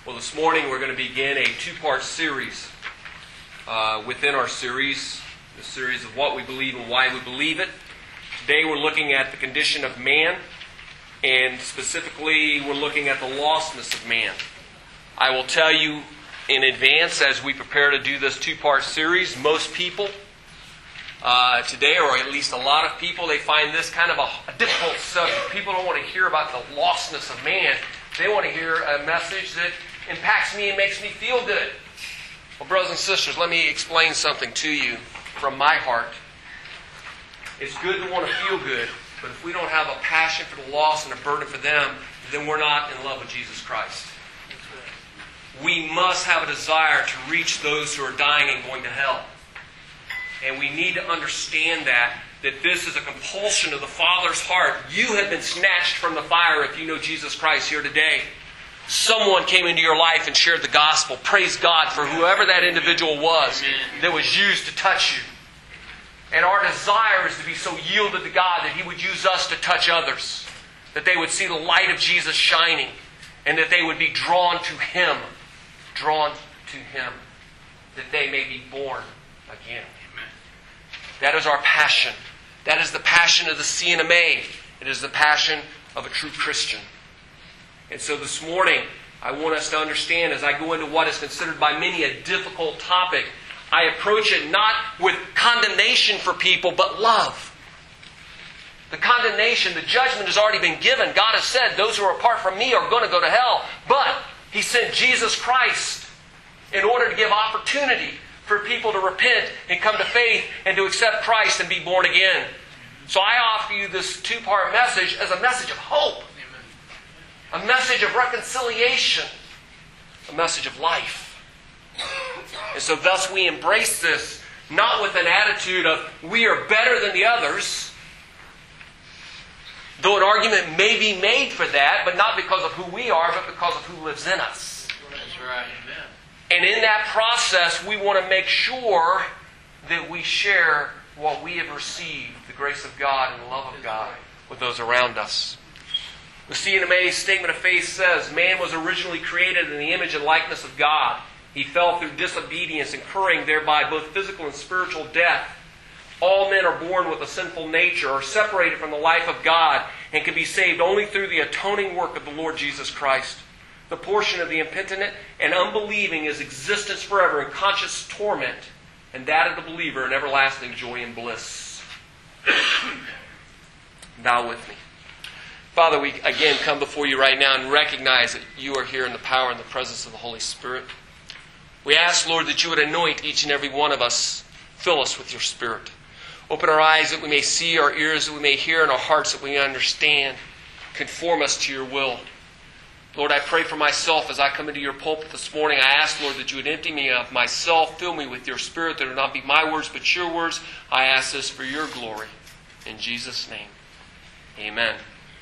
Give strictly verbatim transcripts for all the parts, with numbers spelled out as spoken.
Well, this morning we're going to begin a two-part series uh, within our series, the series of what we believe and why we believe it. Today we're looking at the condition of man, and specifically we're looking at the lostness of man. I will tell you in advance as we prepare to do this two-part series, most people uh, today, or at least a lot of people, they find this kind of a, a difficult subject. People don't want to hear about the lostness of man. They want to hear a message that impacts me and makes me feel good. Well, brothers and sisters, let me explain something to you from my heart. It's good to want to feel good, but if we don't have a passion for the lost and a burden for them, then we're not in love with Jesus Christ. We must have a desire to reach those who are dying and going to hell. And we need to understand that, that this is a compulsion of the Father's heart. You have been snatched from the fire if you know Jesus Christ here today. Someone came into your life and shared the gospel. Praise God for whoever that individual was that was used to touch you. And our desire is to be so yielded to God that He would use us to touch others. That they would see the light of Jesus shining. And that they would be drawn to Him. Drawn to Him. That they may be born again. That is our passion. That is the passion of the C N M A. It is the passion of a true Christian. And so this morning, I want us to understand, as I go into what is considered by many a difficult topic, I approach it not with condemnation for people, but love. The condemnation, the judgment has already been given. God has said, those who are apart from me are going to go to hell. But He sent Jesus Christ in order to give opportunity for people to repent and come to faith and to accept Christ and be born again. So I offer you this two-part message as a message of hope. A message of reconciliation. A message of life. And so thus we embrace this not with an attitude of we are better than the others, though an argument may be made for that, but not because of who we are, but because of who lives in us. That's right. Amen. And in that process, we want to make sure that we share what we have received, the grace of God and the love of God, with those around us. The C N M A Statement of Faith says, man was originally created in the image and likeness of God. He fell through disobedience, incurring thereby both physical and spiritual death. All men are born with a sinful nature, are separated from the life of God, and can be saved only through the atoning work of the Lord Jesus Christ. The portion of the impenitent and unbelieving is existence forever in conscious torment, and that of the believer in everlasting joy and bliss. Bow with me. Father, we again come before you right now and recognize that you are here in the power and the presence of the Holy Spirit. We ask, Lord, that you would anoint each and every one of us. Fill us with your Spirit. Open our eyes that we may see, our ears that we may hear, and our hearts that we may understand. Conform us to your will. Lord, I pray for myself as I come into your pulpit this morning. I ask, Lord, that you would empty me of myself, fill me with your Spirit, that it would not be my words but your words. I ask this for your glory. In Jesus' name, amen.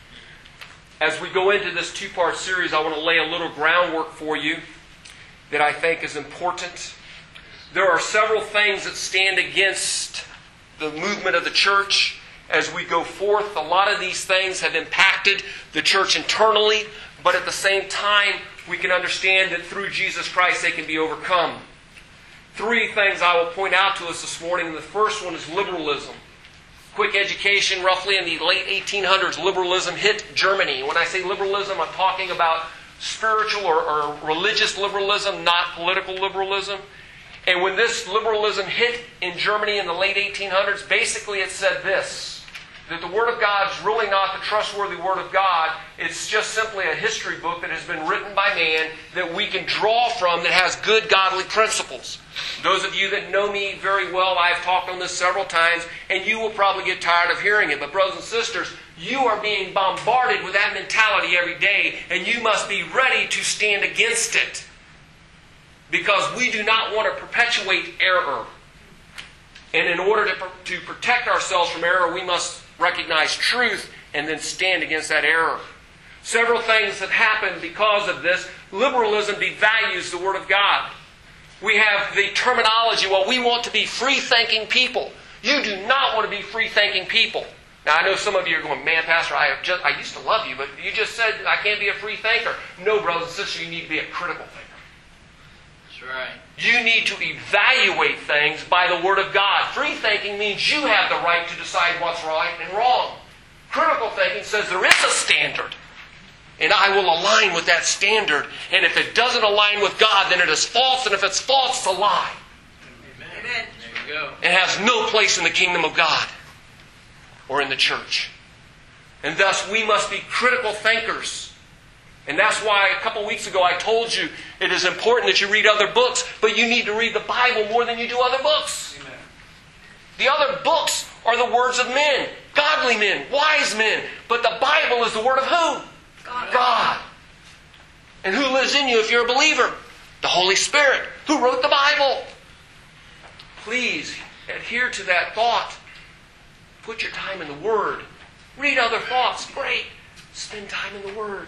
As we go into this two-part series, I want to lay a little groundwork for you that I think is important. There are several things that stand against the movement of the church as we go forth. A lot of these things have impacted the church internally, but at the same time, we can understand that through Jesus Christ they can be overcome. Three things I will point out to us this morning. The first one is liberalism. Quick education, roughly in the late eighteen hundreds, liberalism hit Germany. When I say liberalism, I'm talking about spiritual or, or religious liberalism, not political liberalism. And when this liberalism hit in Germany in the late eighteen hundreds, basically it said this, that the Word of God is really not the trustworthy Word of God. It's just simply a history book that has been written by man that we can draw from that has good godly principles. Those of you that know me very well, I've talked on this several times, and you will probably get tired of hearing it. But brothers and sisters, you are being bombarded with that mentality every day, and you must be ready to stand against it. Because we do not want to perpetuate error. And in order to, to protect ourselves from error, we must recognize truth and then stand against that error. Several things have happened because of this. Liberalism devalues the Word of God. We have the terminology, well, we want to be free-thinking people. You do not want to be free-thinking people. Now, I know some of you are going, man, Pastor, I, have just, I used to love you, but you just said I can't be a free thinker. No, brothers and sisters, you need to be a critical thinker. That's right. You need to evaluate things by the Word of God. Free thinking means you have the right to decide what's right and wrong. Critical thinking says there is a standard, and I will align with that standard. And if it doesn't align with God, then it is false, and if it's false, it's a lie. Amen. Amen. There you go. It has no place in the kingdom of God or in the church. And thus, we must be critical thinkers. And that's why a couple weeks ago I told you it is important that you read other books, but you need to read the Bible more than you do other books. Amen. The other books are the words of men, godly men, wise men. But the Bible is the word of who? God. God. And who lives in you if you're a believer? The Holy Spirit. Who wrote the Bible? Please adhere to that thought. Put your time in the Word. Read other thoughts. Great. Spend time in the Word.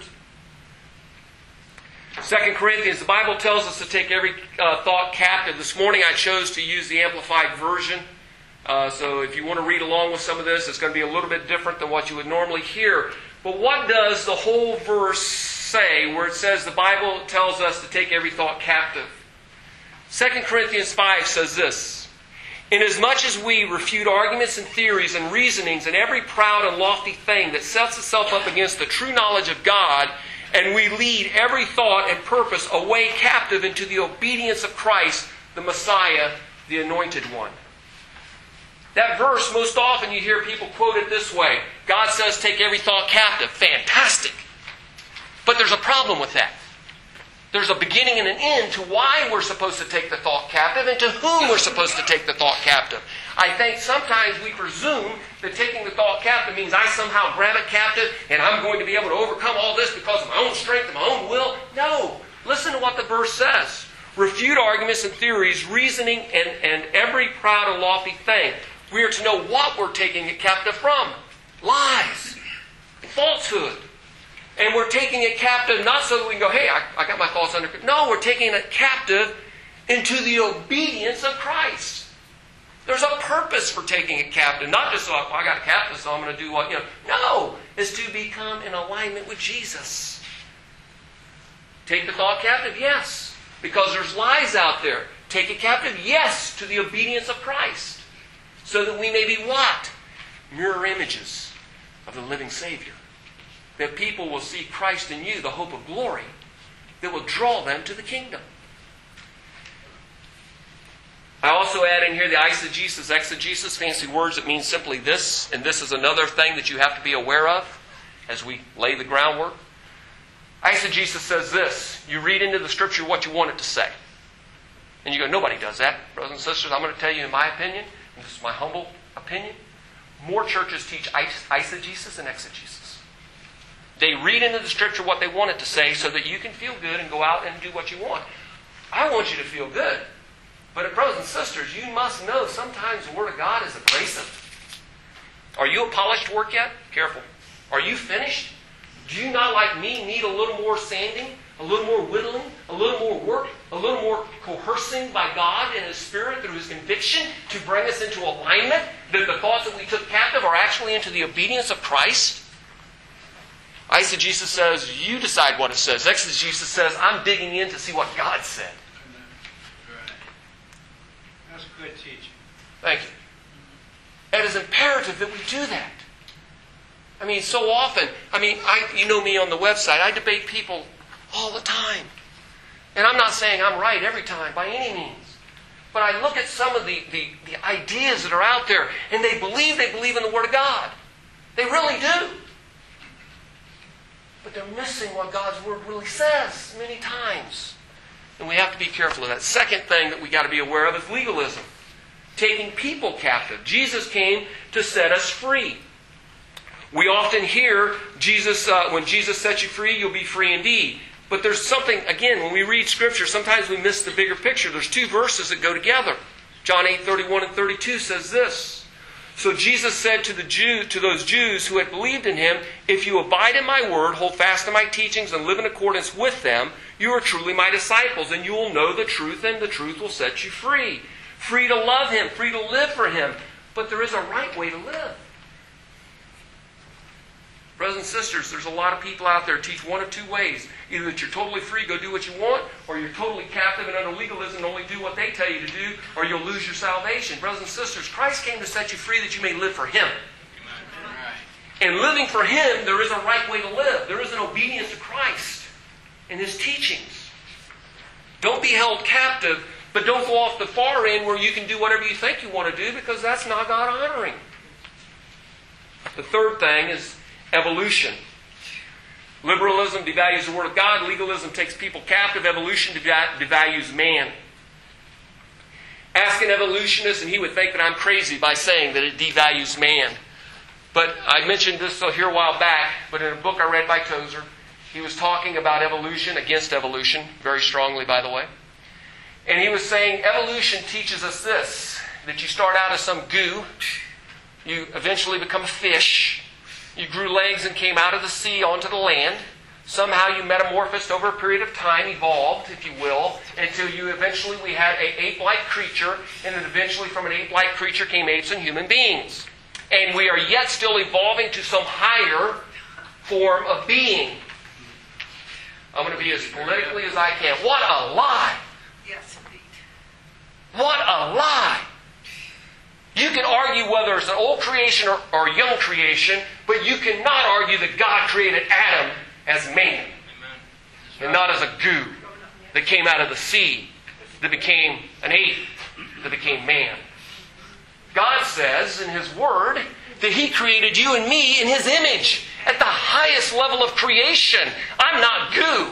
Second Corinthians, the Bible tells us to take every uh, thought captive. This morning I chose to use the Amplified Version. Uh, so if you want to read along with some of this, it's going to be a little bit different than what you would normally hear. But what does the whole verse say where it says the Bible tells us to take every thought captive? Second Corinthians five says this: "Inasmuch as we refute arguments and theories and reasonings and every proud and lofty thing that sets itself up against the true knowledge of God, and we lead every thought and purpose away captive into the obedience of Christ, the Messiah, the Anointed One." That verse, most often you hear people quote it this way: God says take every thought captive. Fantastic. But there's a problem with that. There's a beginning and an end to why we're supposed to take the thought captive and to whom we're supposed to take the thought captive. I think sometimes we presume that taking the thought captive means I somehow grab it captive and I'm going to be able to overcome all this because of my own strength and my own will. No. Listen to what the verse says. Refute arguments and theories, reasoning, and, and every proud and lofty thing. We are to know what we're taking it captive from. Lies. Falsehood. And we're taking it captive not so that we can go, hey, I, I got my thoughts under control. No, we're taking it captive into the obedience of Christ. There's a purpose for taking it captive. Not just, oh, I got it captive, so I'm going to do what, you know. No, it's to become in alignment with Jesus. Take the thought captive? Yes. Because there's lies out there. Take it captive? Yes, to the obedience of Christ. So that we may be what? Mirror images of the living Savior. That people will see Christ in you, the hope of glory, that will draw them to the kingdom. I also add in here the eisegesis, exegesis, fancy words that mean simply this, and this is another thing that you have to be aware of as we lay the groundwork. Eisegesis says this: you read into the Scripture what you want it to say. And you go, nobody does that. Brothers and sisters, I'm going to tell you in my opinion, and this is my humble opinion, more churches teach eisegesis than exegesis. They read into the Scripture what they want it to say so that you can feel good and go out and do what you want. I want you to feel good. But brothers and sisters, you must know sometimes the Word of God is abrasive. Are you a polished work yet? Careful. Are you finished? Do you not, like me, need a little more sanding, a little more whittling, a little more work, a little more coercing by God and His Spirit through His conviction to bring us into alignment, that the thoughts that we took captive are actually into the obedience of Christ? Eisegesis says, you decide what it says. Exegesis says, I'm digging in to see what God said. Right. That's good teaching. Thank you. It is imperative that we do that. I mean, so often, I mean, I, you know me on the website, I debate people all the time. And I'm not saying I'm right every time, by any means. But I look at some of the, the, the ideas that are out there, and they believe they believe in the Word of God. They really do. But they're missing what God's Word really says many times. And we have to be careful of that. Second thing that we got to be aware of is legalism. Taking people captive. Jesus came to set us free. We often hear Jesus, uh, when Jesus sets you free, you'll be free indeed. But there's something, again, when we read Scripture, sometimes we miss the bigger picture. There's two verses that go together. John eight, thirty-one and thirty-two says this: "So Jesus said to the Jew, to those Jews who had believed in Him, if you abide in my word, hold fast to my teachings, and live in accordance with them, you are truly my disciples, and you will know the truth, and the truth will set you free." Free to love Him, free to live for Him. But there is a right way to live. Brothers and sisters, there's a lot of people out there who teach one of two ways. Either that you're totally free, go do what you want, or you're totally captive and under legalism and only do what they tell you to do, or you'll lose your salvation. Brothers and sisters, Christ came to set you free that you may live for Him. And living for Him, there is a right way to live. There is an obedience to Christ and His teachings. Don't be held captive, but don't go off the far end where you can do whatever you think you want to do, because that's not God-honoring. The third thing is evolution. Liberalism devalues the Word of God. Legalism takes people captive. Evolution devalues man. Ask an evolutionist and he would think that I'm crazy by saying that it devalues man. But I mentioned this here a while back, but in a book I read by Tozer, he was talking about evolution, against evolution, very strongly, by the way. And he was saying evolution teaches us this, that you start out as some goo, you eventually become a fish, you grew legs and came out of the sea onto the land. Somehow you metamorphosed over a period of time, evolved, if you will, until you eventually, we had an ape-like creature, and then eventually from an ape-like creature came apes and human beings. And we are yet still evolving to some higher form of being. I'm going to be as politically as I can. What a lie! Yes, indeed. What a lie! You can argue whether it's an old creation or, or young creation, but you cannot argue that God created Adam as man. And not as a goo that came out of the sea, that became an ape, that became man. God says in His Word that He created you and me in His image at the highest level of creation. I'm not goo.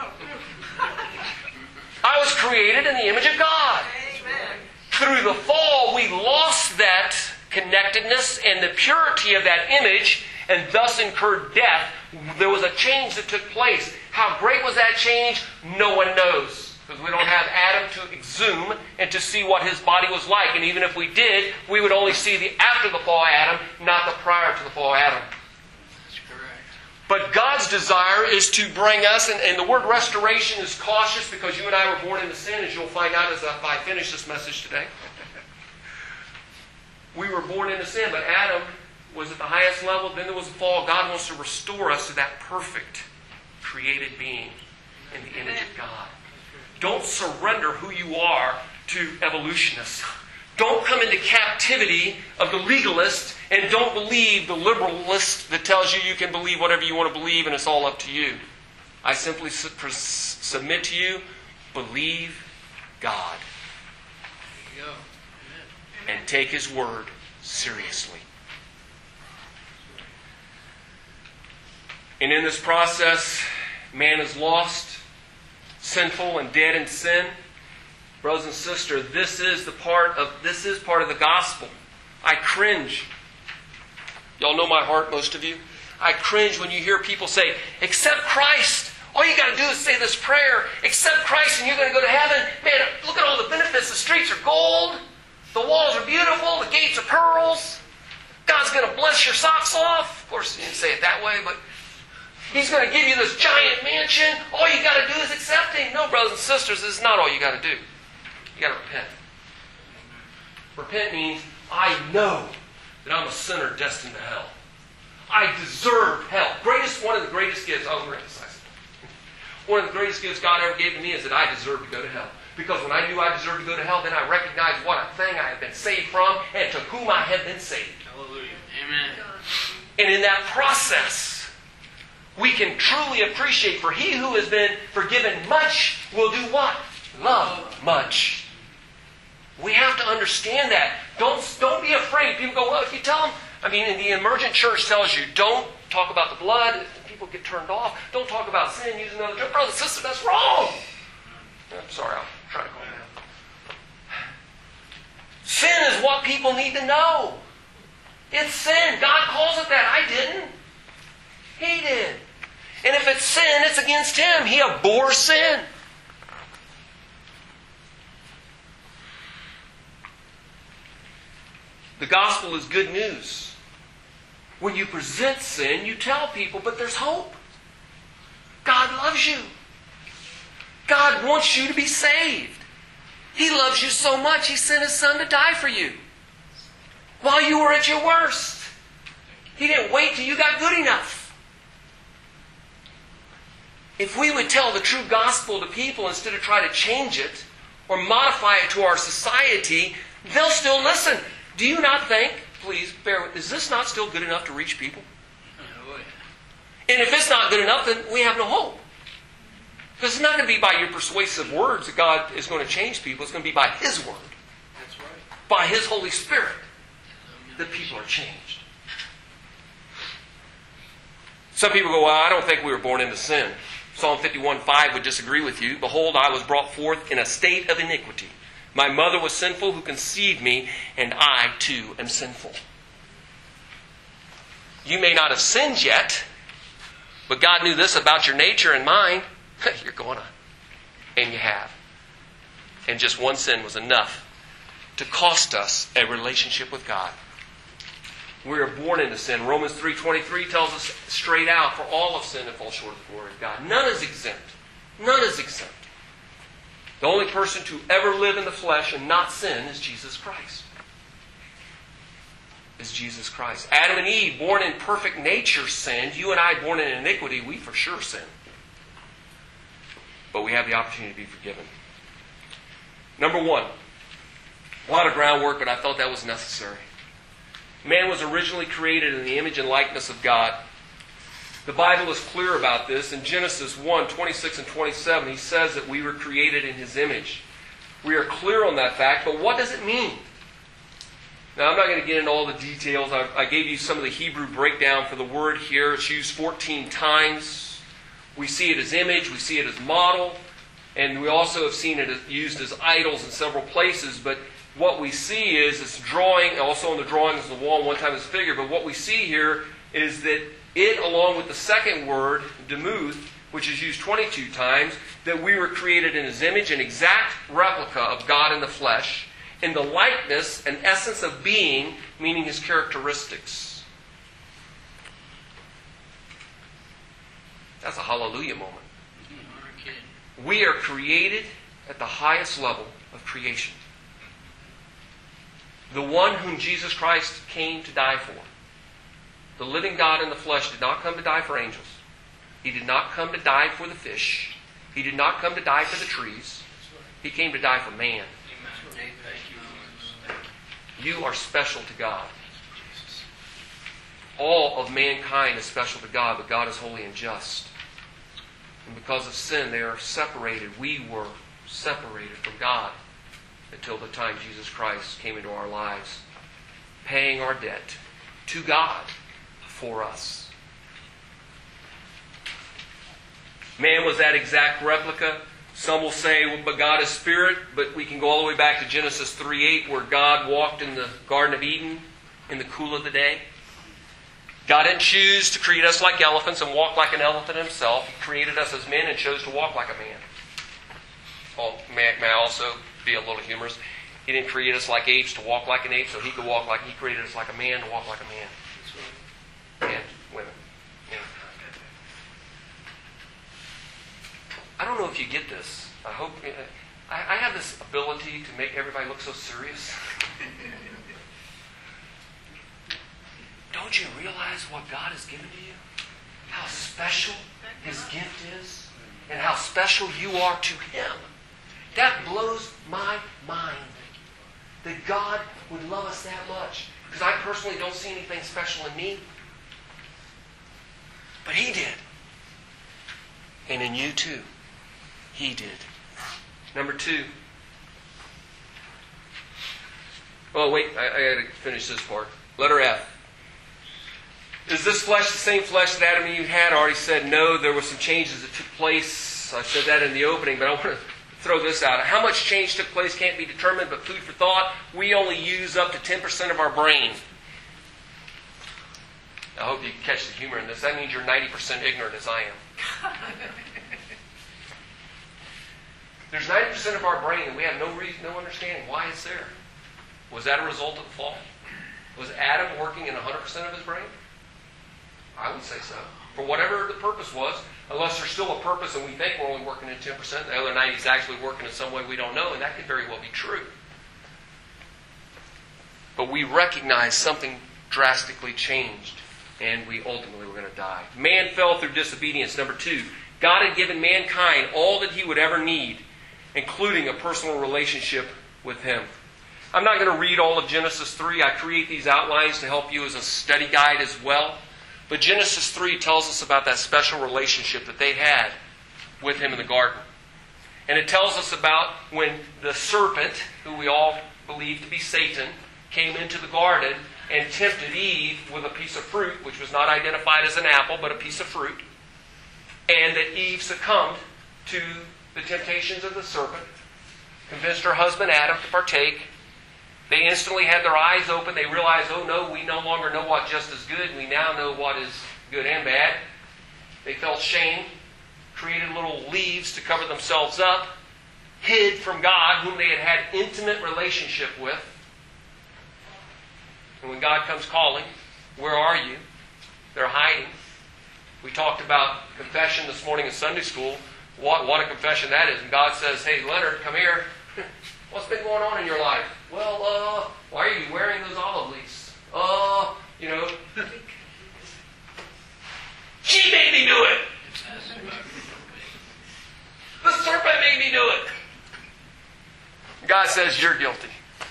I was created in the image of God. Amen. Through the fall, we lost that connectedness and the purity of that image, and thus incurred death. There was a change that took place. How great was that change? No one knows. Because we don't have Adam to exhume and to see what his body was like. And even if we did, we would only see the after the fall Adam, not the prior to the fall Adam. That's correct. But God's desire is to bring us, and, and the word restoration is cautious because you and I were born into sin, as you'll find out as I finish this message today. We were born into sin, but Adam was at the highest level. Then there was the fall. God wants to restore us to that perfect created being in the image of God. Don't surrender who you are to evolutionists. Don't come into captivity of the legalist, and don't believe the liberalist that tells you you can believe whatever you want to believe and it's all up to you. I simply su- submit to you, believe God. There you go. Amen. And take His Word seriously. And in this process, man is lost, sinful and dead in sin. Brothers and sisters, this is the part of this is part of the gospel. I cringe. Y'all know my heart, most of you. I cringe when you hear people say, "Accept Christ. All you got to do is say this prayer. Accept Christ and you're going to go to heaven." Man, look at all the benefits. The streets are gold. The walls are beautiful. The gates are pearls. God's going to bless your socks off. Of course, you didn't say it that way, but He's going to give you this giant mansion. All you got to do is accept Him. No, brothers and sisters, this is not all you got to do. You got to repent. Repent means I know that I'm a sinner destined to hell. I deserve hell. Greatest, one of the greatest gifts, I'll overemphasize it. One of the greatest gifts God ever gave to me is that I deserve to go to hell. Because when I knew I deserved to go to hell, then I recognized what a thing I had been saved from and to whom I had been saved. Hallelujah. Amen. And in that process, we can truly appreciate, for he who has been forgiven much will do what? Love much. We have to understand that. Don't, don't be afraid. People go, well, if you tell them, I mean, in the emergent church tells you, don't talk about the blood. People get turned off. Don't talk about sin. Use another term. Brother, sister, that's wrong. I'm sorry, I'll try to calm down. Sin is what people need to know. It's sin. God calls it that. I didn't. He did. And if it's sin, it's against Him. He abhors sin. The gospel is good news. When you present sin, you tell people, but there's hope. God loves you. God wants you to be saved. He loves you so much, He sent His Son to die for you. While you were at your worst. He didn't wait till you got good enough. If we would tell the true gospel to people instead of try to change it or modify it to our society, they'll still listen. Do you not think, please bear with, is this not still good enough to reach people? Oh, yeah. And if it's not good enough, then we have no hope. Because it's not going to be by your persuasive words that God is going to change people. It's going to be by His Word, That's right. by His Holy Spirit, that people are changed. Some people go, well, I don't think we were born into sin. Psalm fifty-one five would disagree with you. Behold, I was brought forth in a state of iniquity. My mother was sinful who conceived me, and I too am sinful. You may not have sinned yet, but God knew this about your nature and mine. You're going to. And you have. And just one sin was enough to cost us a relationship with God. We are born into sin. Romans three twenty-three tells us straight out, for all have sinned and fall short of the glory of God. None is exempt. None is exempt. The only person to ever live in the flesh and not sin is Jesus Christ. Is Jesus Christ. Adam and Eve, born in perfect nature, sinned. You and I, born in iniquity, we for sure sin. But we have the opportunity to be forgiven. Number one, a lot of groundwork, but I felt that was necessary. Man was originally created in the image and likeness of God. The Bible is clear about this. In Genesis one, twenty-six and twenty-seven, He says that we were created in His image. We are clear on that fact, but what does it mean? Now, I'm not going to get into all the details. I, I gave you some of the Hebrew breakdown for the word here. It's used fourteen times. We see it as image, we see it as model, and we also have seen it as, used as idols in several places, but what we see is it's drawing, also on the drawing is the wall, one time is figure, but what we see here is that it, along with the second word, demuth, which is used twenty-two times, that we were created in His image, an exact replica of God in the flesh, in the likeness and essence of being, meaning His characteristics. That's a hallelujah moment. We are created at the highest level of creation. The one whom Jesus Christ came to die for. The living God in the flesh did not come to die for angels. He did not come to die for the fish. He did not come to die for the trees. He came to die for man. You are special to God. All of mankind is special to God, but God is holy and just. And because of sin, they are separated. We were separated from God until the time Jesus Christ came into our lives, paying our debt to God for us. Man was that exact replica. Some will say, well, but God is spirit, but we can go all the way back to Genesis three eight, where God walked in the Garden of Eden in the cool of the day. God didn't choose to create us like elephants and walk like an elephant Himself. He created us as men and chose to walk like a man. Oh, may, may I also be a little humorous? He didn't create us like apes to walk like an ape, so He could walk like, He created us like a man to walk like a man. And women. Yeah. I don't know if you get this. I hope... I, I have this ability to make everybody look so serious. Don't you realize what God has given to you? How special His gift is? And how special you are to Him. That blows my mind. That God would love us that much. Because I personally don't see anything special in me. But He did. And in you too. He did. Number two. Oh, wait. I, I got to finish this part. Letter F. Is this flesh the same flesh that Adam and Eve had? I already said no. There were some changes that took place. I said that in the opening, but I want to throw this out. How much change took place can't be determined, but food for thought. We only use up to ten percent of our brain. I hope you catch the humor in this. That means you're ninety percent ignorant as I am. There's ninety percent of our brain and we have no reason, no understanding why it's there. Was that a result of the fall? Was Adam working in one hundred percent of his brain? I would say so. For whatever the purpose was, unless there's still a purpose and we think we're only working in ten percent, the other ninety is actually working in some way we don't know, and that could very well be true. But we recognize something drastically changed, and we ultimately were going to die. Man fell through disobedience. Number two, God had given mankind all that he would ever need, including a personal relationship with him. I'm not going to read all of Genesis three. I create these outlines to help you as a study guide as well. But Genesis three tells us about that special relationship that they had with him in the garden. And it tells us about when the serpent, who we all believe to be Satan, came into the garden and tempted Eve with a piece of fruit, which was not identified as an apple, but a piece of fruit. And that Eve succumbed to the temptations of the serpent, convinced her husband Adam to partake. They instantly had their eyes open. They realized, oh no, we no longer know what just is good. We now know what is good and bad. They felt shame, created little leaves to cover themselves up, hid from God, whom they had had intimate relationship with. And when God comes calling, where are you? They're hiding. We talked about confession this morning in Sunday school. What, what a confession that is. And God says, hey, Leonard, come here. What's been going on in your life? Well, uh, why are you wearing those olive leaves? Uh, you know. She made me do it. The serpent made me do it. God says, you're guilty.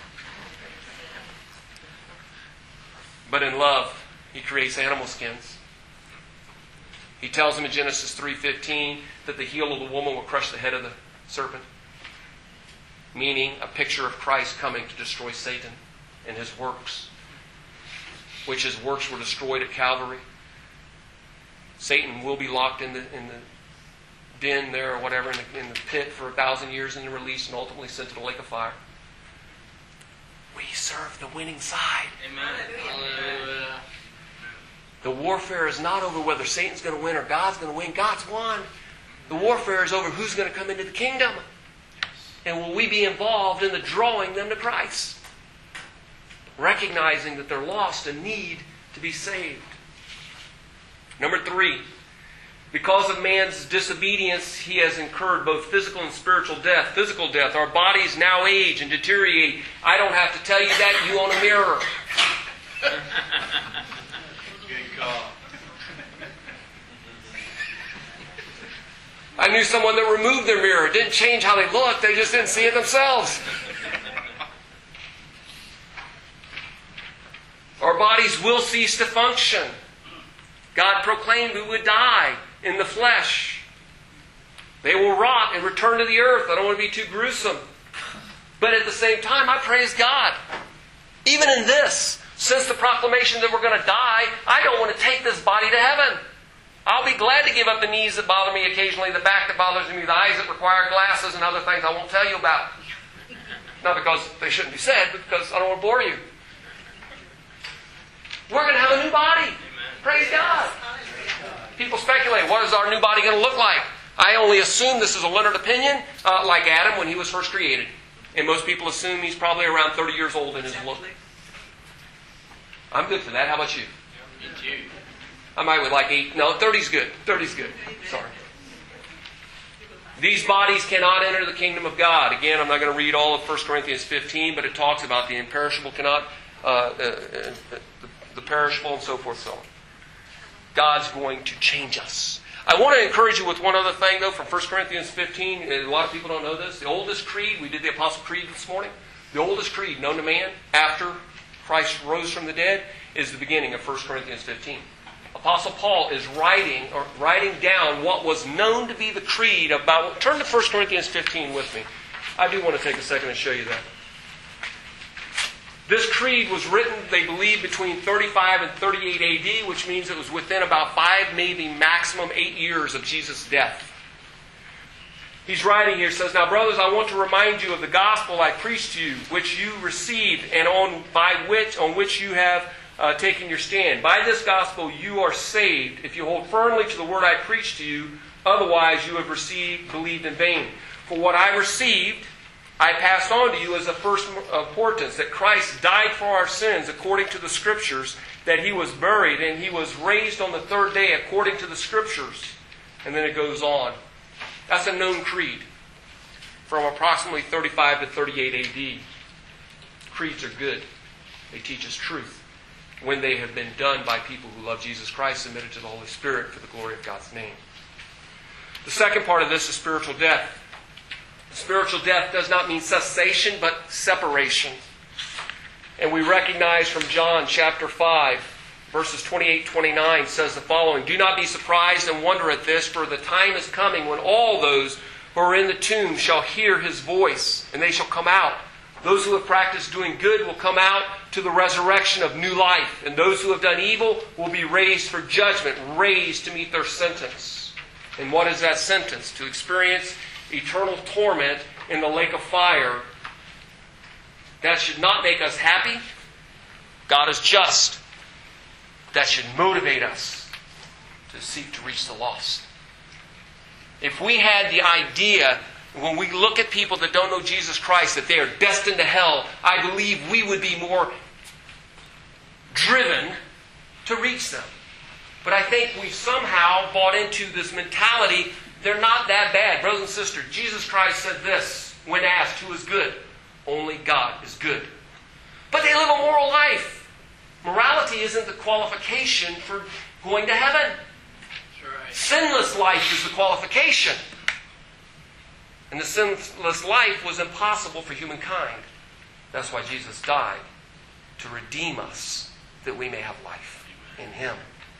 But in love, he creates animal skins. He tells him in Genesis three fifteen that the heel of the woman will crush the head of the serpent. Meaning a picture of Christ coming to destroy Satan and his works, which his works were destroyed at Calvary. Satan will be locked in the in the den there or whatever, in the, in the pit for a thousand years and then released and ultimately sent to the lake of fire. We serve the winning side. Amen. Hallelujah. The warfare is not over whether Satan's going to win or God's going to win. God's won. The warfare is over who's going to come into the kingdom. And will we be involved in the drawing them to Christ? Recognizing that they're lost and need to be saved. Number three, because of man's disobedience, he has incurred both physical and spiritual death. Physical death. Our bodies now age and deteriorate. I don't have to tell you that. You own a mirror. Good call. I knew someone that removed their mirror. It didn't change how they looked. They just didn't see it themselves. Our bodies will cease to function. God proclaimed we would die in the flesh. They will rot and return to the earth. I don't want to be too gruesome. But at the same time, I praise God. Even in this, since the proclamation that we're going to die, I don't want to take this body to heaven. I'll be glad to give up the knees that bother me occasionally, the back that bothers me, the eyes that require glasses, and other things I won't tell you about. Not because they shouldn't be said, but because I don't want to bore you. We're going to have a new body. Amen. Praise God. People speculate, what is our new body going to look like? I only assume this is a Leonard opinion, uh, like Adam when he was first created. And most people assume he's probably around thirty years old in his look. I'm good for that. How about you? Me too. I might would like eight. No, thirty's good. thirty's good. Sorry. These bodies cannot enter the kingdom of God. Again, I'm not going to read all of First Corinthians fifteen, but it talks about the imperishable cannot, uh, uh, uh, the, the perishable and so forth so on. God's going to change us. I want to encourage you with one other thing, though, from First Corinthians fifteen. A lot of people don't know this. The oldest creed, we did the Apostle Creed this morning. The oldest creed known to man after Christ rose from the dead is the beginning of First Corinthians fifteen. Apostle Paul is writing or writing down what was known to be the creed about... Turn to First Corinthians fifteen with me. I do want to take a second and show you that. This creed was written, they believe, between thirty-five and thirty-eight A D, which means it was within about five, maybe maximum eight years of Jesus' death. He's writing here, says, "Now, brothers, I want to remind you of the gospel I preached to you, which you received, and on by which on which you have uh, taken your stand. By this gospel you are saved, if you hold firmly to the word I preached to you. Otherwise, you have received, believed in vain. For what I received, I passed on to you as of first importance, that Christ died for our sins according to the Scriptures, that He was buried, and He was raised on the third day according to the Scriptures." And then it goes on. That's a known creed from approximately thirty-five to thirty-eight A D. Creeds are good. They teach us truth when they have been done by people who love Jesus Christ, submitted to the Holy Spirit for the glory of God's name. The second part of this is spiritual death. Spiritual death does not mean cessation, but separation. And we recognize from John chapter five, verses twenty-eight to twenty-nine says the following, "Do not be surprised and wonder at this, for the time is coming when all those who are in the tomb shall hear His voice, and they shall come out. Those who have practiced doing good will come out to the resurrection of new life, and those who have done evil will be raised for judgment, raised to meet their sentence." And what is that sentence? To experience eternal torment in the lake of fire. That should not make us happy. God is just. That should motivate us to seek to reach the lost. If we had the idea, when we look at people that don't know Jesus Christ, that they are destined to hell, I believe we would be more driven to reach them. But I think we've somehow bought into this mentality, they're not that bad. Brothers and sisters, Jesus Christ said this when asked who is good. Only God is good. But they live a moral life. Morality isn't the qualification for going to heaven. That's right. Sinless life is the qualification. And the sinless life was impossible for humankind. That's why Jesus died, to redeem us, that we may have life in Him.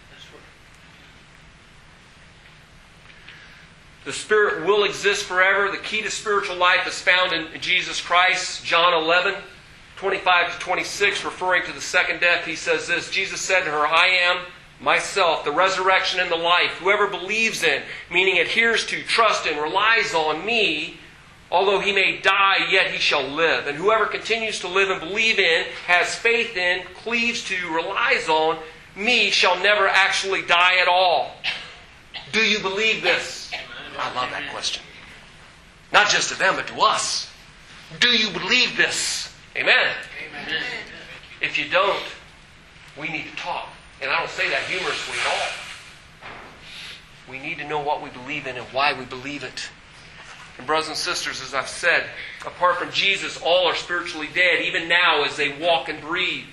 The Spirit will exist forever. The key to spiritual life is found in Jesus Christ. John eleven, twenty-five to twenty-six, referring to the second death, He says this, Jesus said to her, "I am myself, the resurrection and the life. Whoever believes in," meaning adheres to, trusts in, relies on Me, although he may die, yet he shall live. And whoever continues to live and believe in, has faith in, cleaves to, relies on Me, shall never actually die at all. Do you believe this? I love that question. Not just to them, but to us. Do you believe this? Amen. Amen. If you don't, we need to talk. And I don't say that humorously at all. We need to know what we believe in and why we believe it. And brothers and sisters, as I've said, apart from Jesus, all are spiritually dead, even now as they walk and breathe.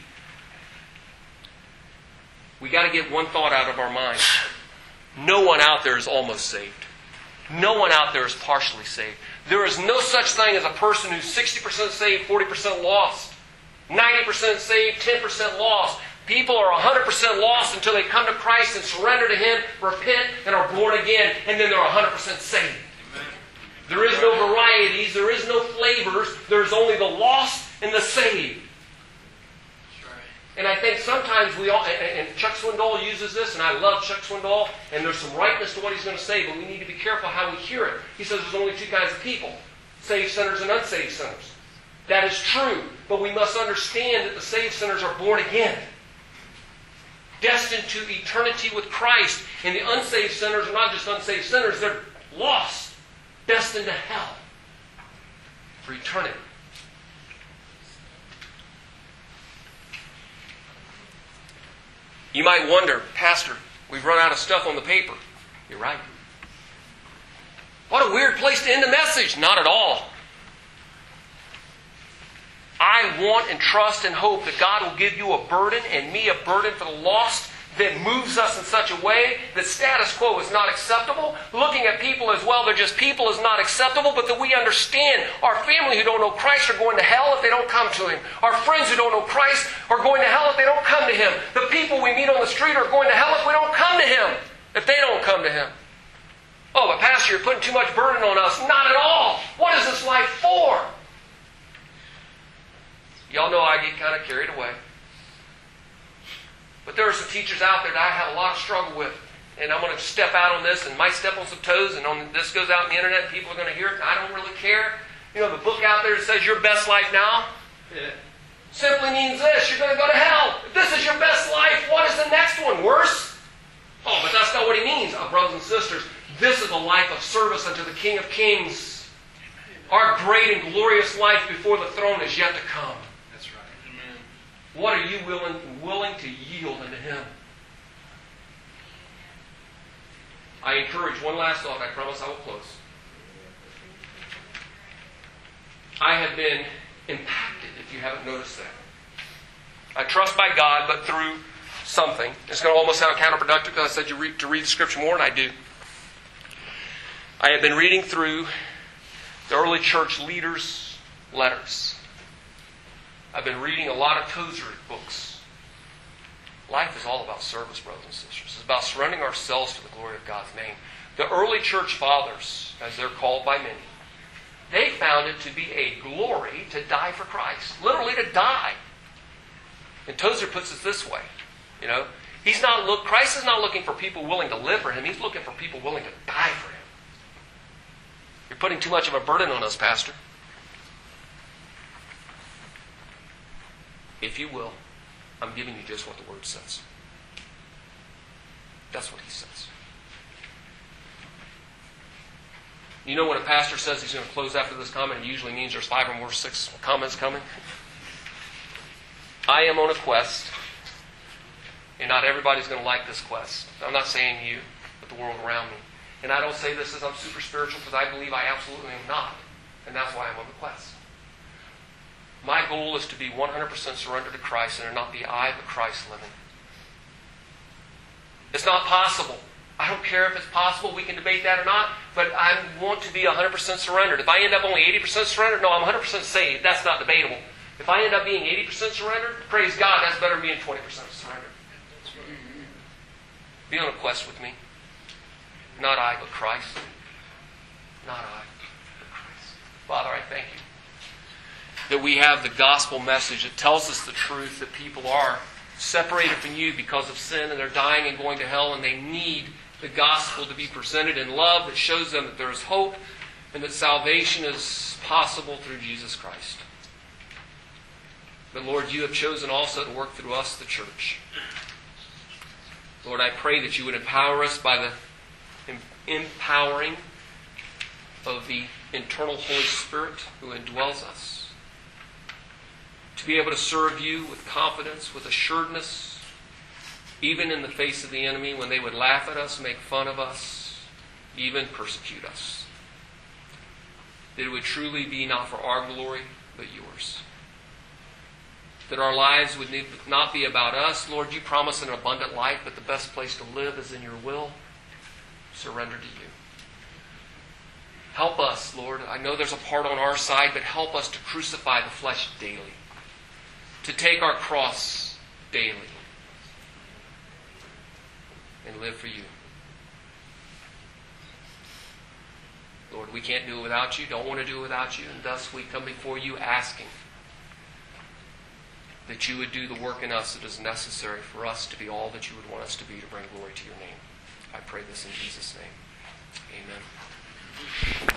We got to get one thought out of our mind. No one out there is almost saved. No one out there is partially saved. There is no such thing as a person who's sixty percent saved, forty percent lost. ninety percent saved, ten percent lost. People are one hundred percent lost until they come to Christ and surrender to Him, repent, and are born again, and then they're one hundred percent saved. There is no varieties, there is no flavors, there is only the lost and the saved. And I think sometimes we all, and Chuck Swindoll uses this, and I love Chuck Swindoll, and there's some rightness to what he's going to say, but we need to be careful how we hear it. He says there's only two kinds of people, saved sinners and unsaved sinners. That is true, but we must understand that the saved sinners are born again, destined to eternity with Christ, and the unsaved sinners are not just unsaved sinners, they're lost, destined to hell for eternity. You might wonder, Pastor, we've run out of stuff on the paper. You're right. What a weird place to end the message. Not at all. I want and trust and hope that God will give you a burden and me a burden for the lost that moves us in such a way that status quo is not acceptable. Looking at people as well, they're just people, is not acceptable, but that we understand our family who don't know Christ are going to hell if they don't come to Him. Our friends who don't know Christ are going to hell if they don't come to Him. The people we meet on the street are going to hell if we don't come to Him, if they don't come to Him. Oh, but Pastor, you're putting too much burden on us. Not at all. What is this life for? Y'all know I get kind of carried away. But there are some teachers out there that I have a lot of struggle with. And I'm going to step out on this and might step on some toes. And on, this goes out on the internet and people are going to hear it. And I don't really care. You know, the book out there that says your best life now Yeah. simply means this. You're going to go to hell. If this is your best life, what is the next one? Worse? Oh, but that's not what he means. Oh, brothers and sisters, this is a life of service unto the King of Kings. Our great and glorious life before the throne is yet to come. That's right. Amen. What are you willing, willing to yield unto Him? I encourage one last thought. I promise I will close. I have been impacted, if you haven't noticed that. I trust by God, but through something. It's going to almost sound counterproductive because I said you read, to read the Scripture more, and I do. I have been reading through the early church leaders' letters. I've been reading a lot of Tozer books. Life is all about service, brothers and sisters. It's about surrendering ourselves to the glory of God's name. The early church fathers, as they're called by many, they found it to be a glory to die for Christ. Literally to die. And Tozer puts it this way. You know, he's not look. Christ is not looking for people willing to live for Him. He's looking for people willing to die for Him. You're putting too much of a burden on us, Pastor. If you will, I'm giving you just what the Word says. That's what He says. You know when a pastor says he's going to close after this comment, it usually means there's five or more, six comments coming. I am on a quest, and not everybody's going to like this quest. I'm not saying you, but the world around me. And I don't say this as I'm super spiritual, because I believe I absolutely am not. And that's why I'm on the quest. My goal is to be one hundred percent surrendered to Christ, and not be I, but Christ living. It's not possible. I don't care if it's possible. We can debate that or not. But I want to be one hundred percent surrendered. If I end up only eighty percent surrendered, no, I'm one hundred percent saved. That's not debatable. If I end up being eighty percent surrendered, praise God, that's better than being twenty percent surrendered. Be on a quest with me. Not I, but Christ. Not I, but Christ. Father, I thank you that we have the gospel message that tells us the truth that people are separated from you because of sin, and they're dying and going to hell, and they need the gospel to be presented in love that shows them that there is hope and that salvation is possible through Jesus Christ. But Lord, you have chosen also to work through us, the church. Lord, I pray that you would empower us by the empowering of the internal Holy Spirit who indwells us, to be able to serve you with confidence, with assuredness, even in the face of the enemy when they would laugh at us, make fun of us, even persecute us. That it would truly be not for our glory, but yours. That our lives would not be about us. Lord, you promise an abundant life, but the best place to live is in your will. Surrender to you. Help us, Lord. I know there's a part on our side, but help us to crucify the flesh daily. To take our cross daily. And live for you. Lord, we can't do it without you, don't want to do it without you, and thus we come before you asking that you would do the work in us that is necessary for us to be all that you would want us to be to bring glory to your name. I pray this in Jesus' name. Amen.